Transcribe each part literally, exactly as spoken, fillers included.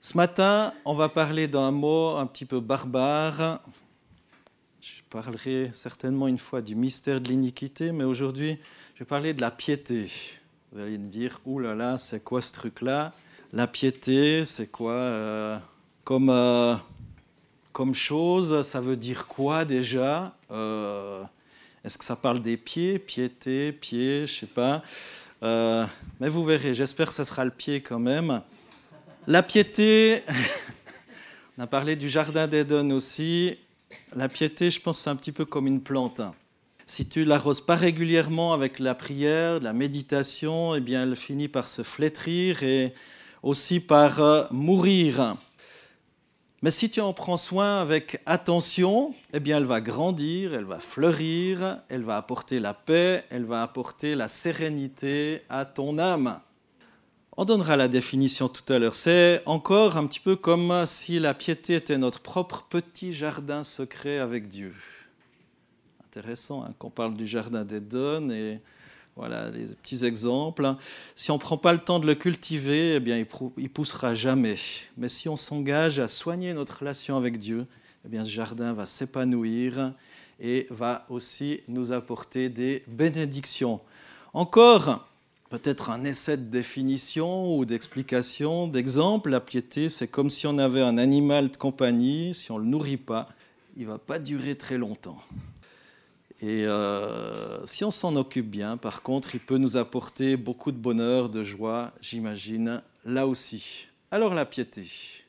Ce matin, on va parler d'un mot un petit peu barbare. Je parlerai certainement une fois du mystère de l'iniquité, mais aujourd'hui, je vais parler de la piété. Vous allez me dire, ouh là là, c'est quoi ce truc-là? La piété, c'est quoi euh, comme, euh, comme chose? Ça veut dire quoi déjà? euh, Est-ce que ça parle des pieds? Piété, pied, je ne sais pas. Euh, mais vous verrez, j'espère que ça sera le pied quand même. La piété, on a parlé du jardin d'Éden aussi. La piété, je pense, c'est un petit peu comme une plante. Si tu l'arroses pas régulièrement avec la prière, la méditation, eh bien, elle finit par se flétrir et aussi par euh, mourir. Mais si tu en prends soin avec attention, eh bien, elle va grandir, elle va fleurir, elle va apporter la paix, elle va apporter la sérénité à ton âme. On donnera la définition tout à l'heure. C'est encore un petit peu comme si la piété était notre propre petit jardin secret avec Dieu. Intéressant hein, qu'on parle du jardin d'Éden et voilà les petits exemples. Si on ne prend pas le temps de le cultiver, eh bien, il ne poussera jamais. Mais si on s'engage à soigner notre relation avec Dieu, eh bien, ce jardin va s'épanouir et va aussi nous apporter des bénédictions. Encore, peut-être un essai de définition ou d'explication, d'exemple. La piété, c'est comme si on avait un animal de compagnie. Si on ne le nourrit pas, il ne va pas durer très longtemps. Et euh, si on s'en occupe bien, par contre, il peut nous apporter beaucoup de bonheur, de joie, j'imagine, là aussi. Alors la piété.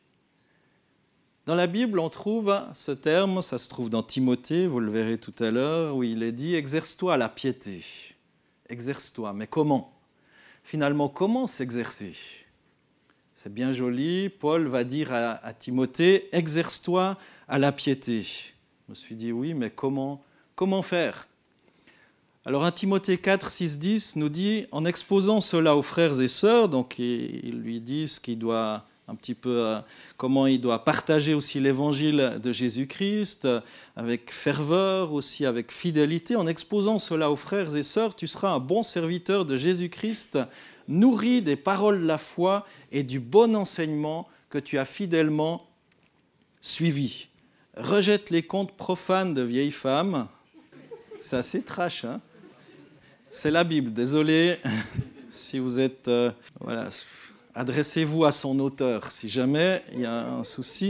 Dans la Bible, on trouve ce terme, ça se trouve dans Timothée, vous le verrez tout à l'heure, où il est dit « exerce-toi à la piété ». Exerce-toi, mais comment ? Finalement, comment s'exercer ? C'est bien joli, Paul va dire à, à Timothée « exerce-toi à la piété ». Je me suis dit « oui, mais comment, comment faire ?» Alors un Timothée quatre, six, dix nous dit « en exposant cela aux frères et sœurs », donc il lui dit ce qu'il doit un petit peu, euh, comment il doit partager aussi l'évangile de Jésus-Christ, euh, avec ferveur, aussi avec fidélité. En exposant cela aux frères et sœurs, tu seras un bon serviteur de Jésus-Christ, nourri des paroles de la foi et du bon enseignement que tu as fidèlement suivi. Rejette les contes profanes de vieilles femmes. C'est assez trash, hein ? C'est la Bible, désolé si vous êtes... Euh, voilà. Adressez-vous à son auteur, si jamais il y a un souci.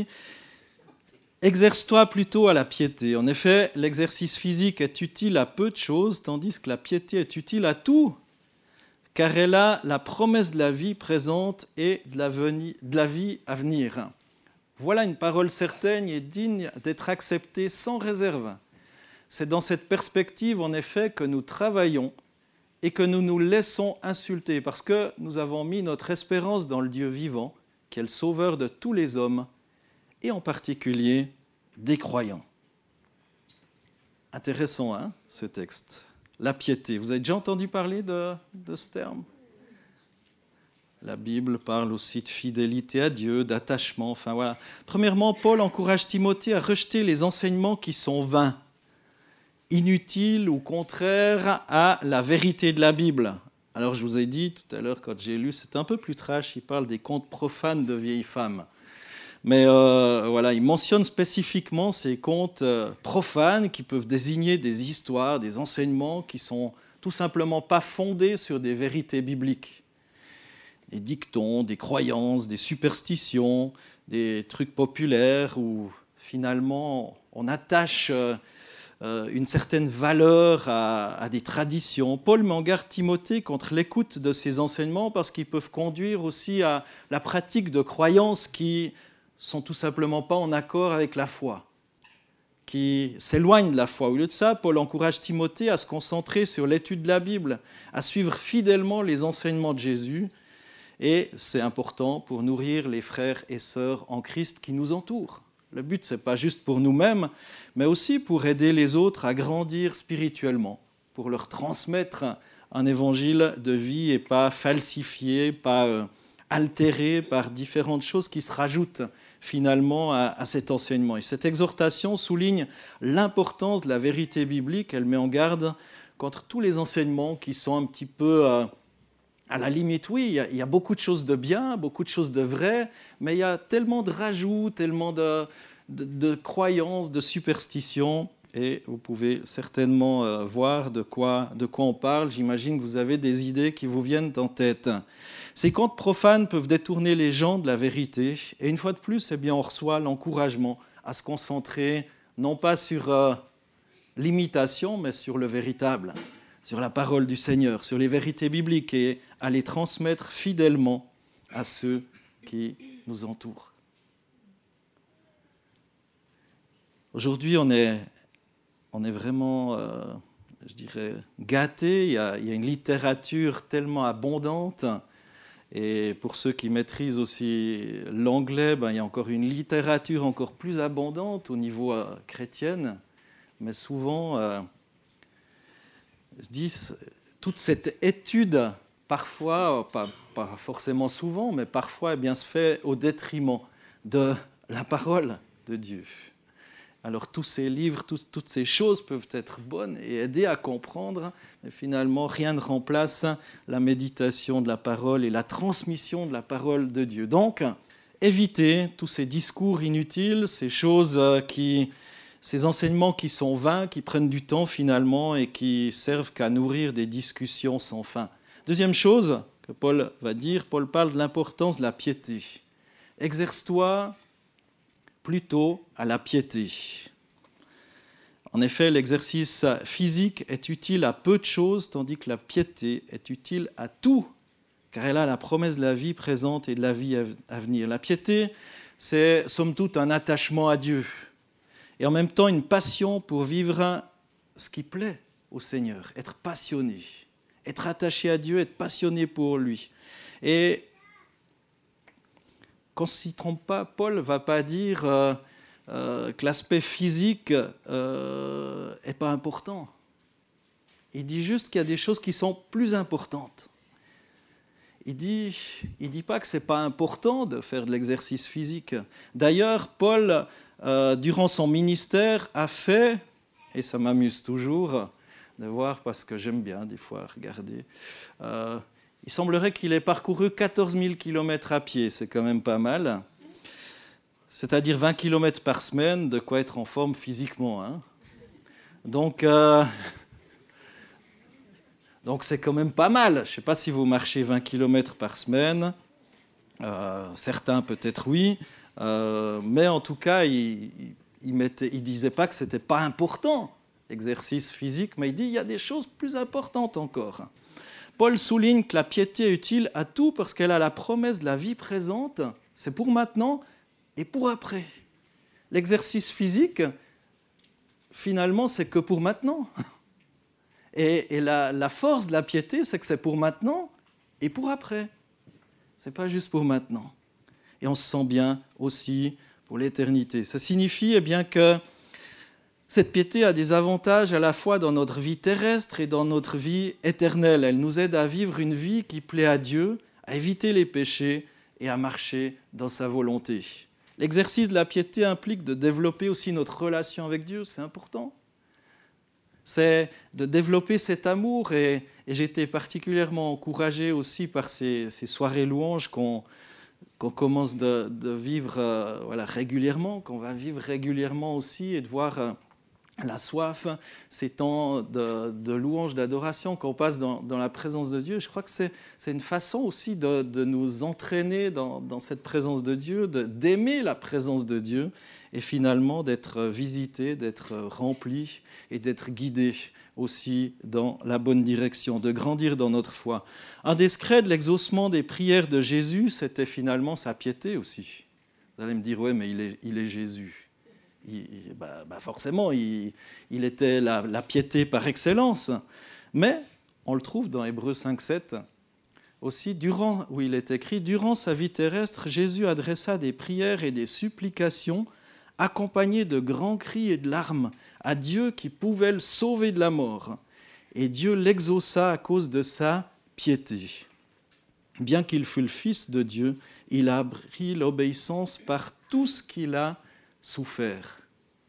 Exerce-toi plutôt à la piété. En effet, l'exercice physique est utile à peu de choses, tandis que la piété est utile à tout, car elle a la promesse de la vie présente et de la, veni- de la vie à venir. Voilà une parole certaine et digne d'être acceptée sans réserve. C'est dans cette perspective, en effet, que nous travaillons et que nous nous laissons insulter, parce que nous avons mis notre espérance dans le Dieu vivant, qui est le sauveur de tous les hommes, et en particulier des croyants. Intéressant, hein, ce texte. La piété. Vous avez déjà entendu parler de, de ce terme ? La Bible parle aussi de fidélité à Dieu, d'attachement, enfin voilà. Premièrement, Paul encourage Timothée à rejeter les enseignements qui sont vains, inutile ou contraire à la vérité de la Bible. Alors je vous ai dit tout à l'heure quand j'ai lu, c'est un peu plus trash, il parle des contes profanes de vieilles femmes. Mais euh, voilà, il mentionne spécifiquement ces contes euh, profanes qui peuvent désigner des histoires, des enseignements qui sont tout simplement pas fondés sur des vérités bibliques. Des dictons, des croyances, des superstitions, des trucs populaires où finalement on attache euh, Euh, une certaine valeur à, à des traditions. Paul met en garde Timothée contre l'écoute de ces enseignements parce qu'ils peuvent conduire aussi à la pratique de croyances qui sont tout simplement pas en accord avec la foi, qui s'éloignent de la foi. Au lieu de ça, Paul encourage Timothée à se concentrer sur l'étude de la Bible, à suivre fidèlement les enseignements de Jésus, et c'est important pour nourrir les frères et sœurs en Christ qui nous entourent. Le but, ce n'est pas juste pour nous-mêmes, mais aussi pour aider les autres à grandir spirituellement, pour leur transmettre un évangile de vie et pas falsifié, pas euh, altéré par différentes choses qui se rajoutent finalement à, à cet enseignement. Et cette exhortation souligne l'importance de la vérité biblique. Elle met en garde contre tous les enseignements qui sont un petit peu euh, À la limite, oui, il y, a, il y a beaucoup de choses de bien, beaucoup de choses de vraies, mais il y a tellement de rajouts, tellement de, de, de croyances, de superstitions, et vous pouvez certainement euh, voir de quoi, de quoi on parle. J'imagine que vous avez des idées qui vous viennent en tête. Ces contes profanes peuvent détourner les gens de la vérité, et une fois de plus, eh bien, on reçoit l'encouragement à se concentrer non pas sur euh, l'imitation, mais sur le véritable, sur la parole du Seigneur, sur les vérités bibliques, et à les transmettre fidèlement à ceux qui nous entourent. Aujourd'hui, on est, on est vraiment, euh, je dirais, gâtés. Il y a, il y a une littérature tellement abondante. Et pour ceux qui maîtrisent aussi l'anglais, ben, il y a encore une littérature encore plus abondante au niveau euh, chrétien. Mais souvent, euh, je dis, toute cette étude, parfois, pas, pas forcément souvent, mais parfois, eh bien, se fait au détriment de la parole de Dieu. Alors tous ces livres, tous, toutes ces choses peuvent être bonnes et aider à comprendre, mais finalement rien ne remplace la méditation de la parole et la transmission de la parole de Dieu. Donc, évitez tous ces discours inutiles, ces choses qui, ces enseignements qui sont vains, qui prennent du temps finalement et qui servent qu'à nourrir des discussions sans fin. Deuxième chose que Paul va dire, Paul parle de l'importance de la piété. Exerce-toi plutôt à la piété. En effet, l'exercice physique est utile à peu de choses, tandis que la piété est utile à tout, car elle a la promesse de la vie présente et de la vie à venir. La piété, c'est somme toute un attachement à Dieu, et en même temps une passion pour vivre ce qui plaît au Seigneur, être passionné, être attaché à Dieu, être passionné pour lui. Et qu'on ne s'y trompe pas, Paul ne va pas dire euh, euh, que l'aspect physique n'est euh, pas important. Il dit juste qu'il y a des choses qui sont plus importantes. Il ne dit, il dit pas que ce n'est pas important de faire de l'exercice physique. D'ailleurs, Paul, euh, durant son ministère, a fait, et ça m'amuse toujours de voir parce que j'aime bien des fois regarder, euh, il semblerait qu'il ait parcouru quatorze mille kilomètres à pied, c'est quand même pas mal. C'est-à-dire vingt kilomètres par semaine, de quoi être en forme physiquement. Hein. Donc, euh, donc c'est quand même pas mal. Je ne sais pas si vous marchez vingt kilomètres par semaine. Euh, certains peut-être oui. Euh, mais en tout cas, il ne disait pas que ce n'était pas important, l'exercice physique, mais il dit qu'il y a des choses plus importantes encore. Paul souligne que la piété est utile à tout parce qu'elle a la promesse de la vie présente, c'est pour maintenant et pour après. L'exercice physique, finalement, c'est que pour maintenant. Et, et la, la force de la piété, c'est que c'est pour maintenant et pour après. Ce n'est pas juste pour maintenant. Et on se sent bien aussi pour l'éternité. Ça signifie eh bien, que cette piété a des avantages à la fois dans notre vie terrestre et dans notre vie éternelle. Elle nous aide à vivre une vie qui plaît à Dieu, à éviter les péchés et à marcher dans sa volonté. L'exercice de la piété implique de développer aussi notre relation avec Dieu, c'est important. C'est de développer cet amour et, et j'ai été particulièrement encouragé aussi par ces, ces soirées louanges qu'on, qu'on commence de, de vivre euh, voilà, régulièrement, qu'on va vivre régulièrement aussi et de voir euh, la soif, ces temps de, de louange, d'adoration qu'on passe dans, dans la présence de Dieu. Je crois que c'est, c'est une façon aussi de, de nous entraîner dans, dans cette présence de Dieu, de, d'aimer la présence de Dieu et finalement d'être visité, d'être rempli et d'être guidé aussi dans la bonne direction, de grandir dans notre foi. Un des secrets de l'exaucement des prières de Jésus, c'était finalement sa piété aussi. Vous allez me dire, ouais, mais il est, il est Jésus. Il, bah, bah forcément, il, il était la, la piété par excellence. Mais on le trouve dans Hébreux cinq sept aussi, durant, où il est écrit « Durant sa vie terrestre, Jésus adressa des prières et des supplications accompagnées de grands cris et de larmes à Dieu qui pouvait le sauver de la mort. Et Dieu l'exauça à cause de sa piété. Bien qu'il fût le Fils de Dieu, il a appris l'obéissance par tout ce qu'il a souffert. »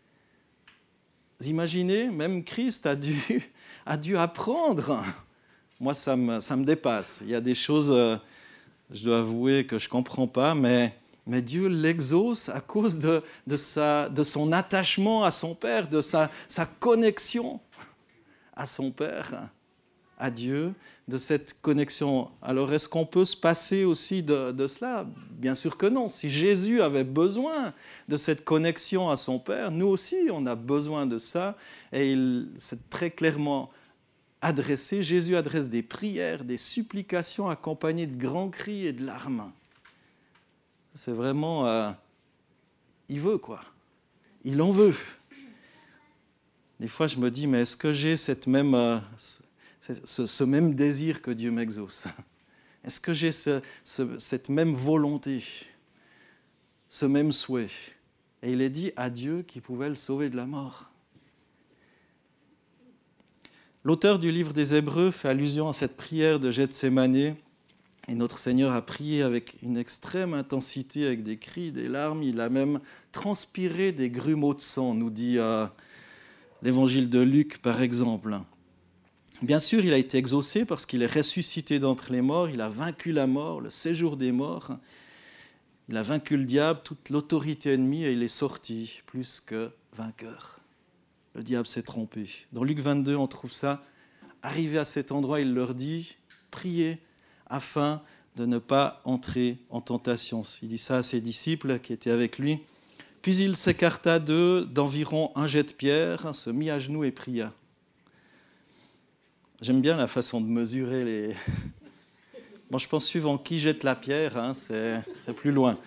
Vous imaginez, même Christ a dû, a dû apprendre moi, ça me, ça me dépasse. Il y a des choses, euh, je dois avouer, que je ne comprends pas, mais, mais Dieu l'exauce à cause de, de, sa, de son attachement à son Père, de sa, sa connexion à son Père, à Dieu, de cette connexion. Alors, est-ce qu'on peut se passer aussi de, de cela ? Bien sûr que non. Si Jésus avait besoin de cette connexion à son Père, nous aussi, on a besoin de ça. Et il, c'est très clairement adressé. Jésus adresse des prières, des supplications accompagnées de grands cris et de larmes. C'est vraiment... Euh, il veut, quoi. Il en veut. Des fois, je me dis, mais est-ce que j'ai cette même, euh, ce, ce même désir que Dieu m'exauce ? Est-ce que j'ai ce, ce, cette même volonté, ce même souhait ? Et il est dit à Dieu qu'il pouvait le sauver de la mort. L'auteur du livre des Hébreux fait allusion à cette prière de Gethsémane, et notre Seigneur a prié avec une extrême intensité, avec des cris, des larmes. Il a même transpiré des grumeaux de sang, nous dit euh, l'évangile de Luc, par exemple. Bien sûr, il a été exaucé parce qu'il est ressuscité d'entre les morts. Il a vaincu la mort, le séjour des morts. Il a vaincu le diable, toute l'autorité ennemie, et il est sorti plus que vainqueur. Le diable s'est trompé. Dans Luc vingt-deux, on trouve ça. Arrivé à cet endroit, il leur dit « Priez afin de ne pas entrer en tentation ». Il dit ça à ses disciples qui étaient avec lui. Puis il s'écarta d'eux d'environ un jet de pierre, se mit à genoux et pria. J'aime bien la façon de mesurer les... Bon, je pense suivant qui jette la pierre, hein, c'est, c'est plus loin.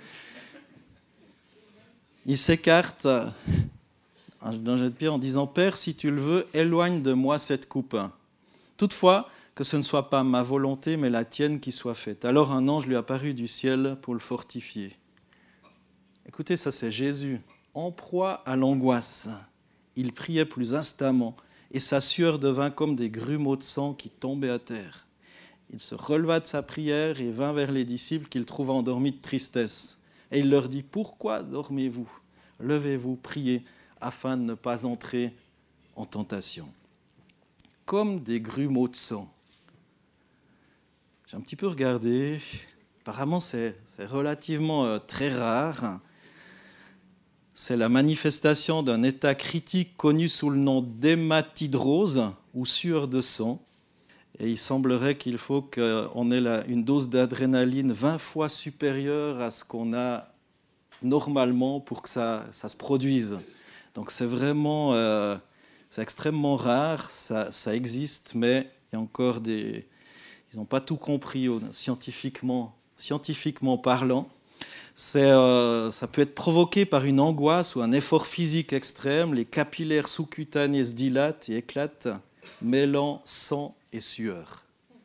Il s'écarte d'un jet de pierre en disant « Père, si tu le veux, éloigne de moi cette coupe. Toutefois, que ce ne soit pas ma volonté, mais la tienne qui soit faite. » Alors un ange lui apparut du ciel pour le fortifier. Écoutez, ça c'est Jésus, en proie à l'angoisse. Il priait plus instamment, et sa sueur devint comme des grumeaux de sang qui tombaient à terre. Il se releva de sa prière et vint vers les disciples qu'il trouva endormis de tristesse. Et il leur dit « Pourquoi dormez-vous ? Levez-vous, priez, afin de ne pas entrer en tentation. » Comme des grumeaux de sang. J'ai un petit peu regardé. Apparemment, c'est, c'est relativement euh, très rare. C'est la manifestation d'un état critique connu sous le nom d'hématidrose ou sueur de sang. Et il semblerait qu'il faut qu'on ait la, une dose d'adrénaline vingt fois supérieure à ce qu'on a normalement pour que ça, ça se produise. Donc c'est vraiment, euh, c'est extrêmement rare, ça, ça existe, mais il y a encore des... Ils n'ont pas tout compris scientifiquement, scientifiquement parlant. C'est, euh, ça peut être provoqué par une angoisse ou un effort physique extrême. Les capillaires sous-cutanés se dilatent et éclatent, mêlant sang et sueur.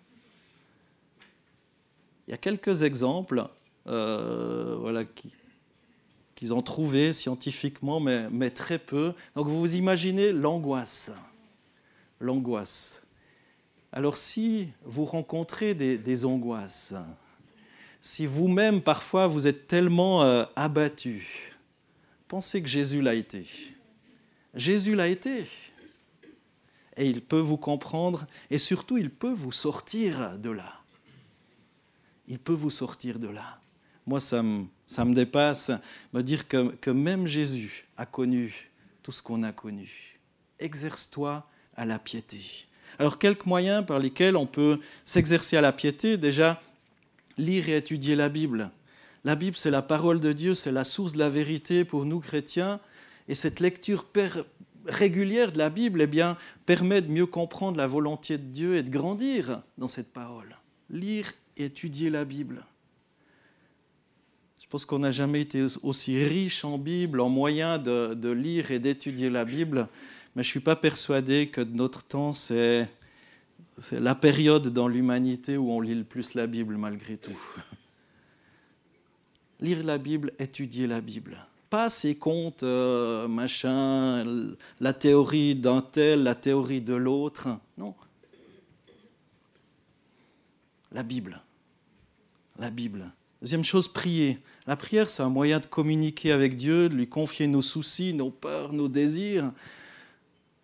Il y a quelques exemples euh, voilà, qui, qu'ils ont trouvés scientifiquement, mais, mais très peu. Donc vous vous imaginez l'angoisse. L'angoisse. Alors si vous rencontrez des, des angoisses, si vous-même parfois vous êtes tellement euh, abattu, pensez que Jésus l'a été. Jésus l'a été. Et il peut vous comprendre, et surtout, il peut vous sortir de là. Il peut vous sortir de là. Moi, ça me, ça me dépasse, me dire que, que même Jésus a connu tout ce qu'on a connu. Exerce-toi à la piété. Alors, quelques moyens par lesquels on peut s'exercer à la piété, déjà, lire et étudier la Bible. La Bible, c'est la parole de Dieu, c'est la source de la vérité pour nous chrétiens, et cette lecture per- régulière de la Bible eh bien, permet de mieux comprendre la volonté de Dieu et de grandir dans cette parole. Lire et étudier la Bible. Je pense qu'on n'a jamais été aussi riche en Bible, en moyens de, de lire et d'étudier la Bible, mais je ne suis pas persuadé que de notre temps, c'est, c'est la période dans l'humanité où on lit le plus la Bible malgré tout. Lire la Bible, étudier la Bible. Pas ces contes, euh, machin, la théorie d'un tel, la théorie de l'autre. Non. La Bible. La Bible. Deuxième chose, prier. La prière, c'est un moyen de communiquer avec Dieu, de lui confier nos soucis, nos peurs, nos désirs.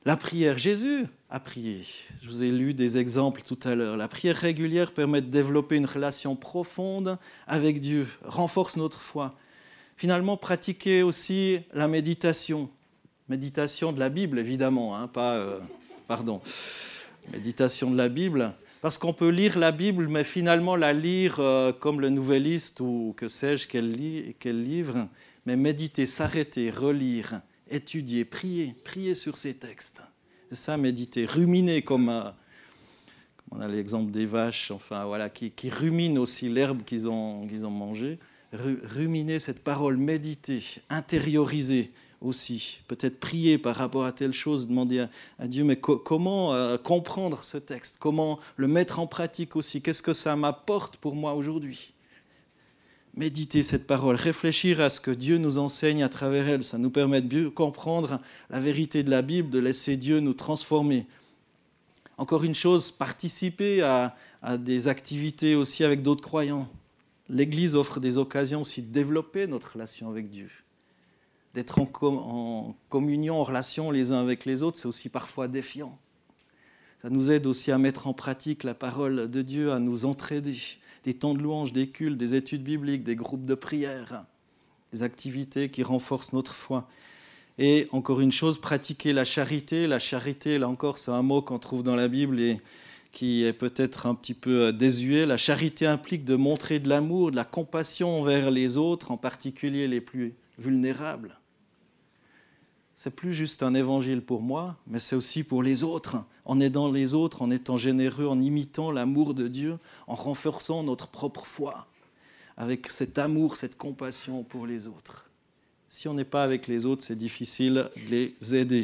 La prière, Jésus a prié. Je vous ai lu des exemples tout à l'heure. La prière régulière permet de développer une relation profonde avec Dieu, renforce notre foi. Finalement, pratiquer aussi la méditation. Méditation de la Bible, évidemment, hein, pas... Euh, pardon. Méditation de la Bible. Parce qu'on peut lire la Bible, mais finalement la lire euh, comme le Nouvelliste ou que sais-je, quel, li- quel livre. Mais méditer, s'arrêter, relire, étudier, prier, prier sur ces textes. C'est ça, méditer. Ruminer, comme, euh, comme on a l'exemple des vaches, enfin voilà, qui, qui ruminent aussi l'herbe qu'ils ont, qu'ils ont mangée. Ruminer cette parole, méditer, intérioriser aussi. Peut-être prier par rapport à telle chose, demander à, à Dieu, mais co- comment euh, comprendre ce texte, comment le mettre en pratique aussi, qu'est-ce que ça m'apporte pour moi aujourd'hui ? Méditer cette parole, réfléchir à ce que Dieu nous enseigne à travers elle, ça nous permet de mieux comprendre la vérité de la Bible, de laisser Dieu nous transformer. Encore une chose, participer à, à des activités aussi avec d'autres croyants. L'Église offre des occasions aussi de développer notre relation avec Dieu. D'être en, com- en communion, en relation les uns avec les autres, c'est aussi parfois défiant. Ça nous aide aussi à mettre en pratique la parole de Dieu, à nous entraider. Des temps de louange, des cultes, des études bibliques, des groupes de prière, des activités qui renforcent notre foi. Et encore une chose, pratiquer la charité. La charité, là encore, c'est un mot qu'on trouve dans la Bible et qui est peut-être un petit peu désuet. La charité implique de montrer de l'amour, de la compassion envers les autres, en particulier les plus vulnérables. C'est plus juste un évangile pour moi, mais c'est aussi pour les autres, en aidant les autres, en étant généreux, en imitant l'amour de Dieu, en renforçant notre propre foi, avec cet amour, cette compassion pour les autres. Si on n'est pas avec les autres, c'est difficile de les aider.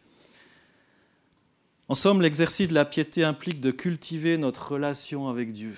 En somme, l'exercice de la piété implique de cultiver notre relation avec Dieu,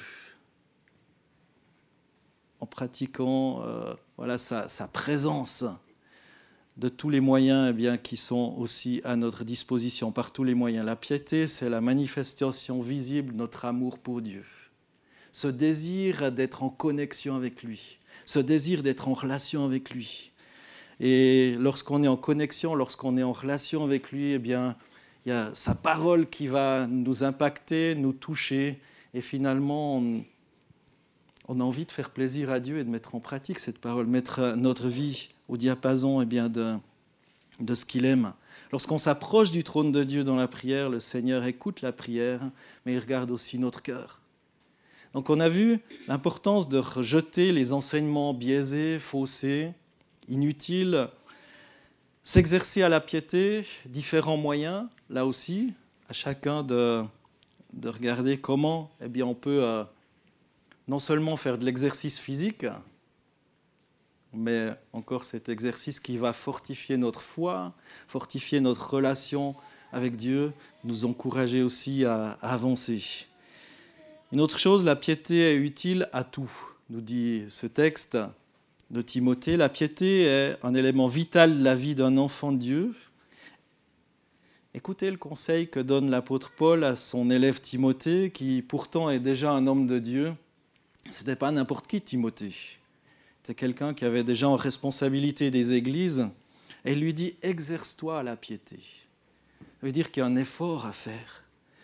en pratiquant euh, voilà, sa, sa présence, de tous les moyens eh bien, qui sont aussi à notre disposition, par tous les moyens. La piété, c'est la manifestation visible de notre amour pour Dieu. Ce désir d'être en connexion avec lui, ce désir d'être en relation avec lui. Et lorsqu'on est en connexion, lorsqu'on est en relation avec lui, eh bien, il y a sa parole qui va nous impacter, nous toucher, et finalement, on, on a envie de faire plaisir à Dieu et de mettre en pratique cette parole, mettre notre vie au diapason eh bien, de, de ce qu'il aime. Lorsqu'on s'approche du trône de Dieu dans la prière, le Seigneur écoute la prière, mais il regarde aussi notre cœur. Donc on a vu l'importance de rejeter les enseignements biaisés, faussés, inutiles, s'exercer à la piété, différents moyens, là aussi, à chacun de, de regarder comment eh bien, on peut euh, non seulement faire de l'exercice physique, mais encore cet exercice qui va fortifier notre foi, fortifier notre relation avec Dieu, nous encourager aussi à, à avancer. Une autre chose, la piété est utile à tout, nous dit ce texte de Timothée. La piété est un élément vital de la vie d'un enfant de Dieu. Écoutez le conseil que donne l'apôtre Paul à son élève Timothée, qui pourtant est déjà un homme de Dieu. Ce n'était pas n'importe qui, Timothée. C'est quelqu'un qui avait déjà en responsabilité des églises, et il lui dit « exerce-toi à la piété ». Ça veut dire qu'il y a un effort à faire.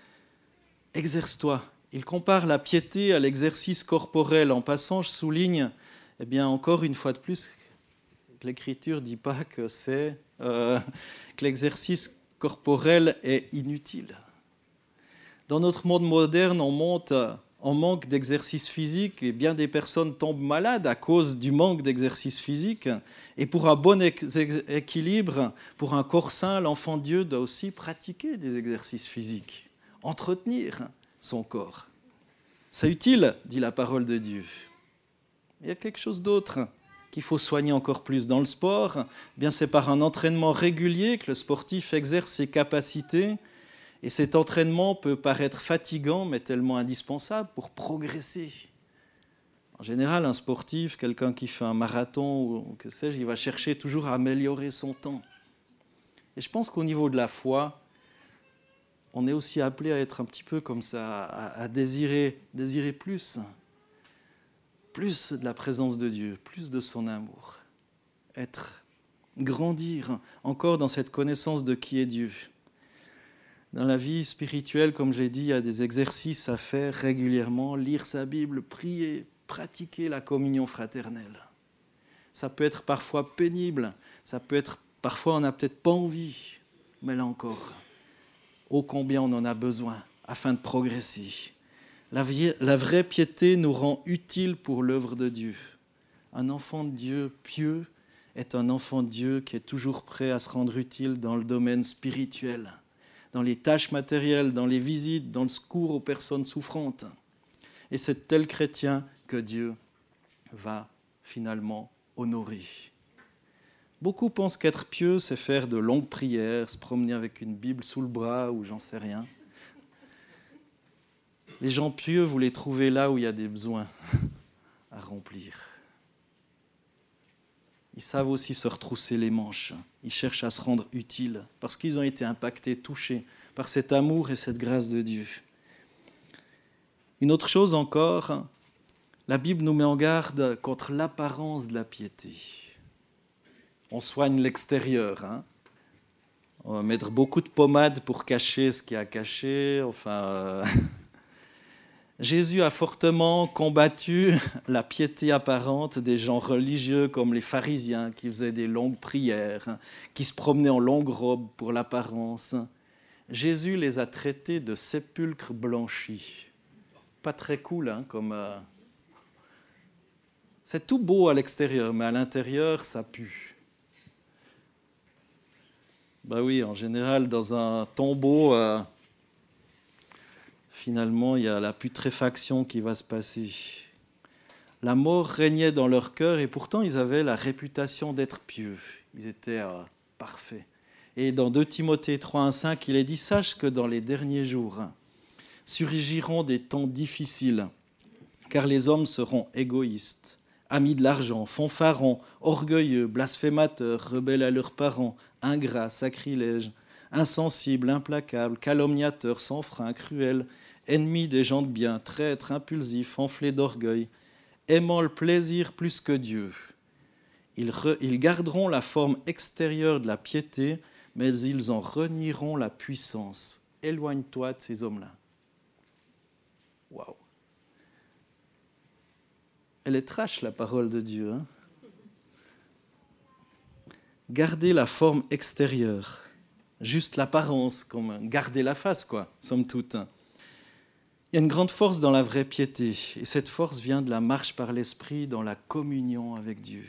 Exerce-toi. Il compare la piété à l'exercice corporel. En passant, je souligne, eh bien, encore une fois de plus, que l'Écriture ne dit pas que, c'est, euh, que l'exercice corporel est inutile. Dans notre monde moderne, on monte... On manque d'exercice physique et bien des personnes tombent malades à cause du manque d'exercice physique. Et pour un bon équilibre, pour un corps sain, l'enfant de Dieu doit aussi pratiquer des exercices physiques, entretenir son corps. C'est utile, dit la parole de Dieu. Il y a quelque chose d'autre qu'il faut soigner encore plus dans le sport. Eh bien, c'est par un entraînement régulier que le sportif exerce ses capacités. Et cet entraînement peut paraître fatigant, mais tellement indispensable pour progresser. En général, un sportif, quelqu'un qui fait un marathon ou que sais-je, il va chercher toujours à améliorer son temps. Et je pense qu'au niveau de la foi, on est aussi appelé à être un petit peu comme ça, à, à désirer, désirer plus. Plus de la présence de Dieu, plus de son amour. Être, grandir encore dans cette connaissance de qui est Dieu. Dans la vie spirituelle, comme je l'ai dit, il y a des exercices à faire régulièrement, lire sa Bible, prier, pratiquer la communion fraternelle. Ça peut être parfois pénible, ça peut être parfois on n'a peut-être pas envie, mais là encore, ô combien on en a besoin afin de progresser. La, vie, la vraie piété nous rend utiles pour l'œuvre de Dieu. Un enfant de Dieu pieux est un enfant de Dieu qui est toujours prêt à se rendre utile dans le domaine spirituel, dans les tâches matérielles, dans les visites, dans le secours aux personnes souffrantes. Et c'est tel chrétien que Dieu va finalement honorer. Beaucoup pensent qu'être pieux, c'est faire de longues prières, se promener avec une Bible sous le bras ou j'en sais rien. Les gens pieux, vous les trouvez là où il y a des besoins à remplir. Ils savent aussi se retrousser les manches. Ils cherchent à se rendre utiles parce qu'ils ont été impactés, touchés par cet amour et cette grâce de Dieu. Une autre chose encore, la Bible nous met en garde contre l'apparence de la piété. On soigne l'extérieur. Hein. On va mettre beaucoup de pommade pour cacher ce qu'il y a à cacher. Enfin, euh... Jésus a fortement combattu la piété apparente des gens religieux comme les pharisiens qui faisaient des longues prières, qui se promenaient en longues robes pour l'apparence. Jésus les a traités de sépulcres blanchis. Pas très cool, hein, comme... Euh... C'est tout beau à l'extérieur, mais à l'intérieur, ça pue. Ben oui, en général, dans un tombeau... Euh... Finalement, il y a la putréfaction qui va se passer. La mort régnait dans leur cœur et pourtant, ils avaient la réputation d'être pieux. Ils étaient euh, parfaits. Et dans deux Timothée trois, un, cinq, il est dit « Sache que dans les derniers jours surgiront des temps difficiles, car les hommes seront égoïstes, amis de l'argent, fanfarons, orgueilleux, blasphémateurs, rebelles à leurs parents, ingrats, sacrilèges, insensibles, implacables, calomniateurs, sans frein, cruels, ennemis des gens de bien, traîtres, impulsifs, enflés d'orgueil, aimant le plaisir plus que Dieu. Ils, re, ils garderont la forme extérieure de la piété, mais ils en renieront la puissance. Éloigne-toi de ces hommes-là. » Waouh. Elle est trash, la parole de Dieu. Hein. Garder la forme extérieure. Juste l'apparence, comme garder la face, quoi, somme toute. Il y a une grande force dans la vraie piété, et cette force vient de la marche par l'esprit dans la communion avec Dieu.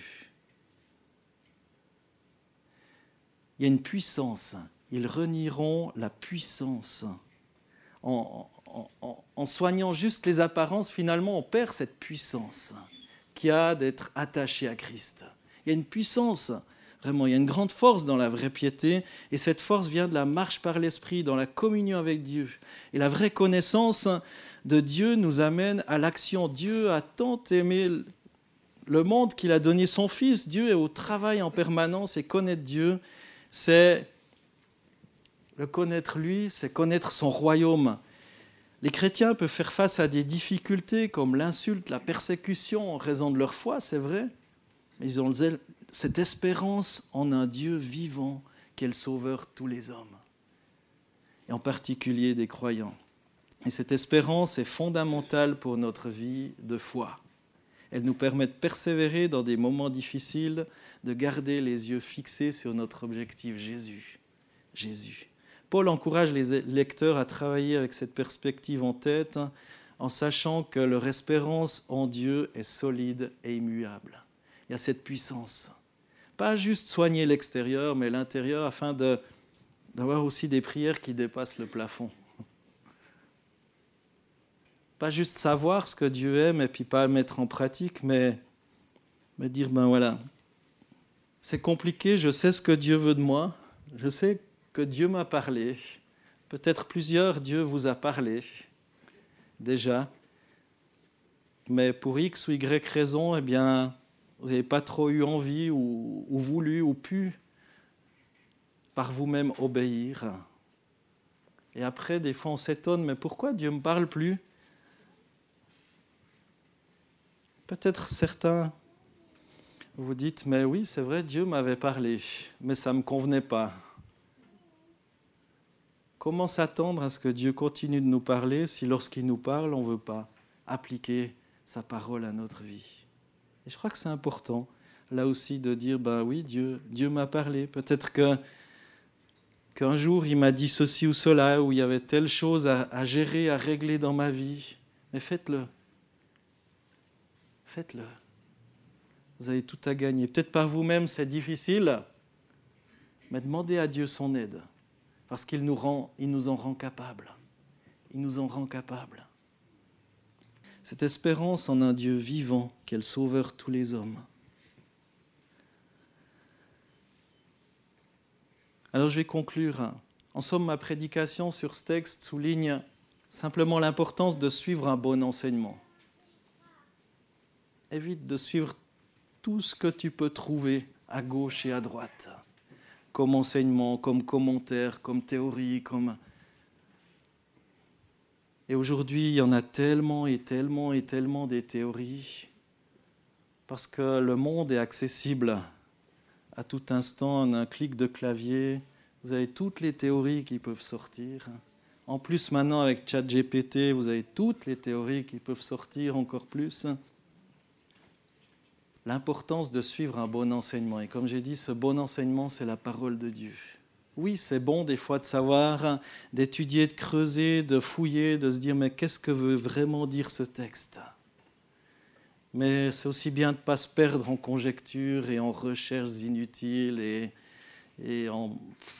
Il y a une puissance, ils renieront la puissance. En, en, en, en soignant juste les apparences, finalement, on perd cette puissance qui a d'être attaché à Christ. Il y a une puissance. Vraiment, il y a une grande force dans la vraie piété, et cette force vient de la marche par l'esprit, dans la communion avec Dieu. Et la vraie connaissance de Dieu nous amène à l'action. Dieu a tant aimé le monde qu'il a donné son Fils. Dieu est au travail en permanence, et connaître Dieu, c'est le connaître lui, c'est connaître son royaume. Les chrétiens peuvent faire face à des difficultés comme l'insulte, la persécution en raison de leur foi, c'est vrai, mais ils ont cette espérance en un Dieu vivant qui est le sauveur de tous les hommes, et en particulier des croyants. Et cette espérance est fondamentale pour notre vie de foi. Elle nous permet de persévérer dans des moments difficiles, de garder les yeux fixés sur notre objectif, Jésus. Jésus. Paul encourage les lecteurs à travailler avec cette perspective en tête, en sachant que leur espérance en Dieu est solide et immuable. Il y a cette puissance. Pas juste soigner l'extérieur, mais l'intérieur, afin de, d'avoir aussi des prières qui dépassent le plafond. Pas juste savoir ce que Dieu aime et puis pas le mettre en pratique, mais, mais dire, ben voilà, c'est compliqué, je sais ce que Dieu veut de moi, je sais que Dieu m'a parlé, peut-être plusieurs, Dieu vous a parlé déjà, mais pour X ou Y raison, eh bien, vous n'avez pas trop eu envie ou, ou voulu ou pu par vous-même obéir. Et après, des fois, on s'étonne, mais pourquoi Dieu ne me parle plus ? Peut-être certains, vous dites, mais oui, c'est vrai, Dieu m'avait parlé, mais ça ne me convenait pas. Comment s'attendre à ce que Dieu continue de nous parler si lorsqu'il nous parle, on ne veut pas appliquer sa parole à notre vie? Et je crois que c'est important, là aussi, de dire, ben oui, Dieu, Dieu m'a parlé. Peut-être que, qu'un jour, il m'a dit ceci ou cela, où il y avait telle chose à, à gérer, à régler dans ma vie. Mais faites-le. Faites-le. Vous avez tout à gagner. Peut-être par vous-même, c'est difficile, mais demandez à Dieu son aide. Parce qu'il nous rend, il nous en rend capables. Il nous en rend capables. Cette espérance en un Dieu vivant, qui est le sauveur de tous les hommes. Alors je vais conclure. En somme, ma prédication sur ce texte souligne simplement l'importance de suivre un bon enseignement. Évite de suivre tout ce que tu peux trouver à gauche et à droite. Comme enseignement, comme commentaire, comme théorie, comme... Et aujourd'hui, il y en a tellement et tellement et tellement des théories, parce que le monde est accessible à tout instant, en un clic de clavier. Vous avez toutes les théories qui peuvent sortir. En plus, maintenant, avec ChatGPT, vous avez toutes les théories qui peuvent sortir encore plus. L'importance de suivre un bon enseignement. Et comme j'ai dit, ce bon enseignement, c'est la parole de Dieu. Oui, c'est bon des fois de savoir, d'étudier, de creuser, de fouiller, de se dire mais qu'est-ce que veut vraiment dire ce texte? Mais c'est aussi bien de ne pas se perdre en conjectures et en recherches inutiles et, et en...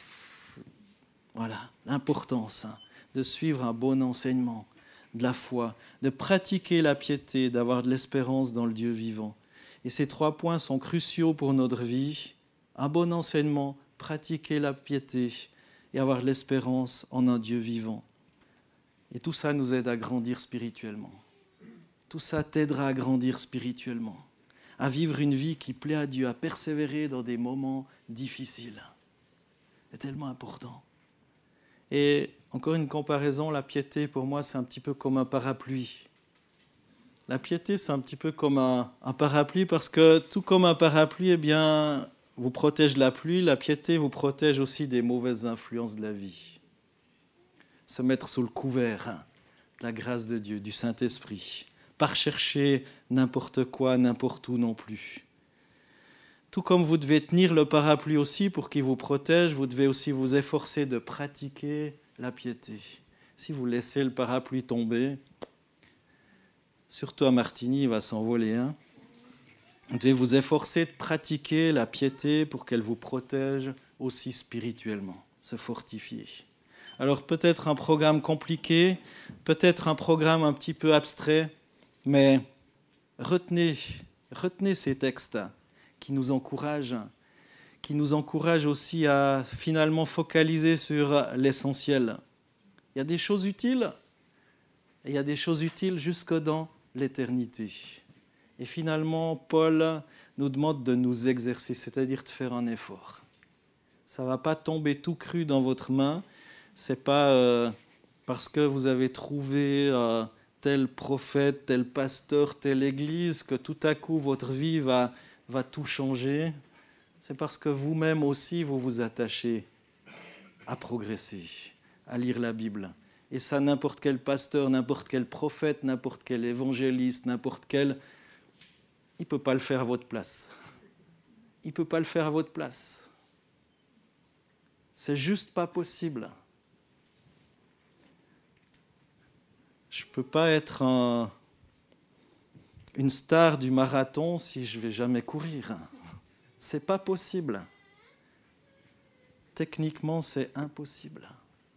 Voilà, l'importance de suivre un bon enseignement, de la foi, de pratiquer la piété, d'avoir de l'espérance dans le Dieu vivant. Et ces trois points sont cruciaux pour notre vie. Un bon enseignement, pratiquer la piété et avoir de l'espérance en un Dieu vivant. Et tout ça nous aide à grandir spirituellement. Tout ça t'aidera à grandir spirituellement, à vivre une vie qui plaît à Dieu, à persévérer dans des moments difficiles. C'est tellement important. Et encore une comparaison, la piété pour moi c'est un petit peu comme un parapluie. La piété, c'est un petit peu comme un, un parapluie parce que tout comme un parapluie, eh bien, vous protège de la pluie, la piété vous protège aussi des mauvaises influences de la vie. Se mettre sous le couvert de la grâce de Dieu, du Saint-Esprit, pas rechercher n'importe quoi, n'importe où non plus. Tout comme vous devez tenir le parapluie aussi pour qu'il vous protège, vous devez aussi vous efforcer de pratiquer la piété. Si vous laissez le parapluie tomber, surtout à Martigny, il va s'envoler. Hein. Vous devez vous efforcer de pratiquer la piété pour qu'elle vous protège aussi spirituellement, se fortifier. Alors peut-être un programme compliqué, peut-être un programme un petit peu abstrait, mais retenez, retenez ces textes qui nous encouragent, qui nous encouragent aussi à finalement focaliser sur l'essentiel. Il y a des choses utiles, et il y a des choses utiles jusque dans l'éternité. Et finalement, Paul nous demande de nous exercer, c'est-à-dire de faire un effort. Ça ne va pas tomber tout cru dans votre main. Ce n'est pas euh, parce que vous avez trouvé euh, tel prophète, tel pasteur, telle église que tout à coup votre vie va, va tout changer. C'est parce que vous-même aussi, vous vous attachez à progresser, à lire la Bible. Et ça, n'importe quel pasteur, n'importe quel prophète, n'importe quel évangéliste, n'importe quel... Il ne peut pas le faire à votre place. Il ne peut pas le faire à votre place. C'est juste pas possible. Je ne peux pas être un, une star du marathon si je ne vais jamais courir. Ce n'est pas possible. Techniquement, c'est impossible.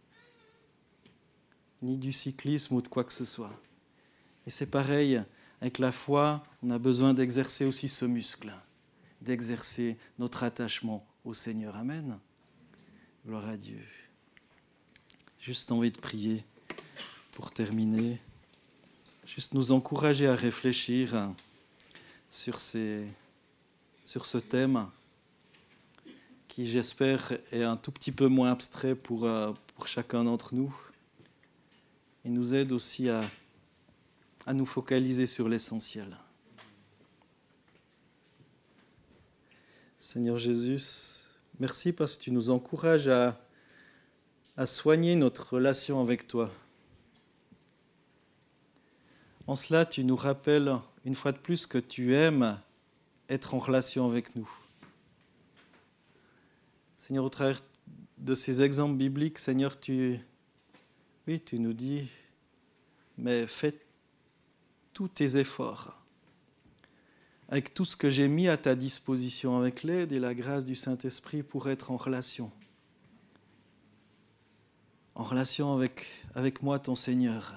Ni du cyclisme ou de quoi que ce soit. Et c'est pareil, avec la foi, on a besoin d'exercer aussi ce muscle, d'exercer notre attachement au Seigneur. Amen. Gloire à Dieu. Juste envie de prier pour terminer. Juste nous encourager à réfléchir sur, ces, sur ce thème qui, j'espère, est un tout petit peu moins abstrait pour, pour chacun d'entre nous. Et nous aide aussi à, à nous focaliser sur l'essentiel. Seigneur Jésus, merci parce que tu nous encourages à, à soigner notre relation avec toi. En cela, tu nous rappelles une fois de plus que tu aimes être en relation avec nous. Seigneur, au travers de ces exemples bibliques, Seigneur, tu, oui, tu nous dis, mais fais tous tes efforts avec tout ce que j'ai mis à ta disposition, avec l'aide et la grâce du Saint-Esprit pour être en relation. En relation avec, avec moi, ton Seigneur.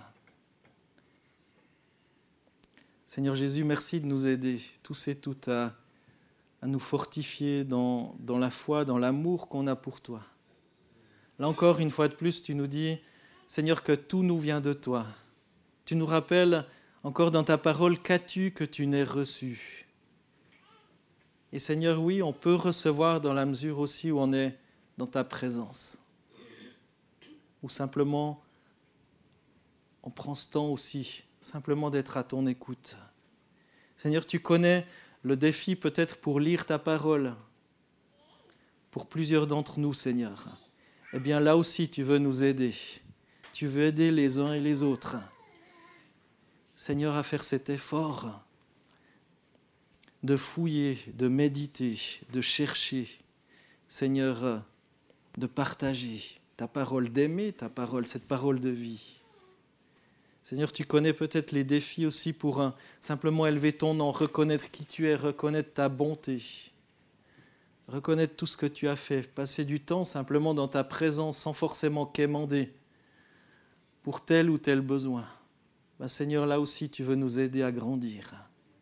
Seigneur Jésus, merci de nous aider, tous et toutes, à, à nous fortifier dans, dans la foi, dans l'amour qu'on a pour toi. Là encore, une fois de plus, tu nous dis, Seigneur, que tout nous vient de toi. Tu nous rappelles encore dans ta parole, qu'as-tu que tu n'aies reçu? Et Seigneur, oui, on peut recevoir dans la mesure aussi où on est dans ta présence. Ou simplement, on prend ce temps aussi, simplement d'être à ton écoute. Seigneur, tu connais le défi peut-être pour lire ta parole. Pour plusieurs d'entre nous, Seigneur. Eh bien, là aussi, tu veux nous aider. Tu veux aider les uns et les autres. Seigneur, à faire cet effort de fouiller, de méditer, de chercher. Seigneur, de partager ta parole, d'aimer ta parole, cette parole de vie. Seigneur, tu connais peut-être les défis aussi pour un, simplement élever ton nom, reconnaître qui tu es, reconnaître ta bonté, reconnaître tout ce que tu as fait, passer du temps simplement dans ta présence sans forcément quémander pour tel ou tel besoin. Ben Seigneur, là aussi, tu veux nous aider à grandir.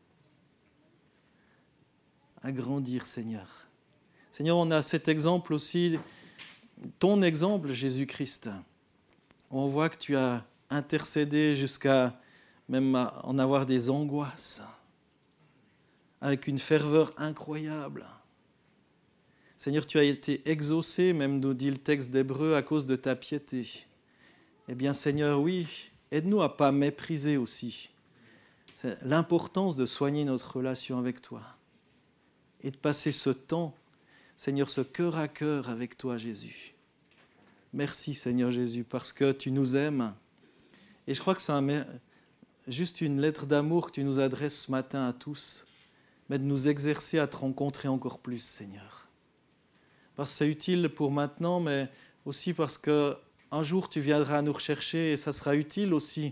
À grandir, Seigneur. Seigneur, on a cet exemple aussi, ton exemple, Jésus-Christ. On voit que tu as intercédé jusqu'à même en avoir des angoisses, avec une ferveur incroyable. Seigneur, tu as été exaucé, même nous dit le texte d'Hébreux, à cause de ta piété. Eh bien, Seigneur, oui, aide-nous à ne pas mépriser aussi c'est l'importance de soigner notre relation avec toi et de passer ce temps, Seigneur, ce cœur à cœur avec toi, Jésus. Merci, Seigneur Jésus, parce que tu nous aimes. Et je crois que c'est un, juste une lettre d'amour que tu nous adresses ce matin à tous, mais de nous exercer à te rencontrer encore plus, Seigneur. Parce que c'est utile pour maintenant, mais aussi parce qu'un jour tu viendras nous rechercher et ça sera utile aussi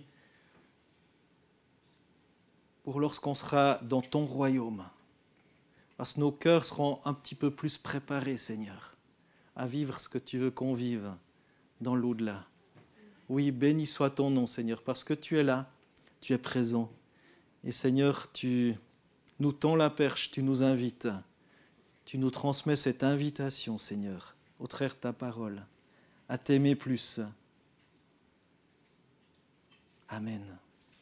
pour lorsqu'on sera dans ton royaume. Parce que nos cœurs seront un petit peu plus préparés, Seigneur, à vivre ce que tu veux qu'on vive dans l'au-delà. Oui, béni soit ton nom, Seigneur, parce que tu es là, tu es présent. Et Seigneur, tu nous tends la perche, tu nous invites. Tu nous transmets cette invitation, Seigneur, au travers de ta parole, à t'aimer plus. Amen.